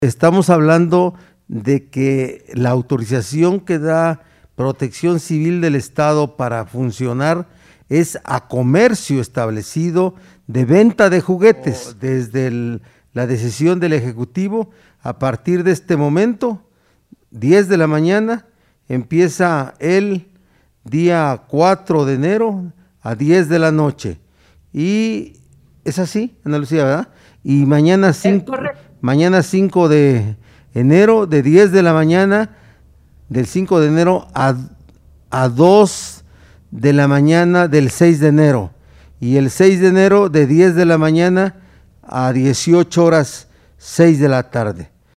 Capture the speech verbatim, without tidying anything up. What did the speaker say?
Estamos hablando de que la autorización que da Protección Civil del Estado para funcionar es a comercio establecido de venta de juguetes. Desde el, la decisión del Ejecutivo, a partir de este momento, diez de la mañana, empieza el día cuatro de enero a diez de la noche. Y es así, Ana Lucía, ¿verdad? Y mañana cinco, mañana cinco de enero, de diez de la mañana, del cinco de enero a, a dos de la mañana del seis de enero. Y el seis de enero de diez de la mañana a dieciocho horas, seis de la tarde.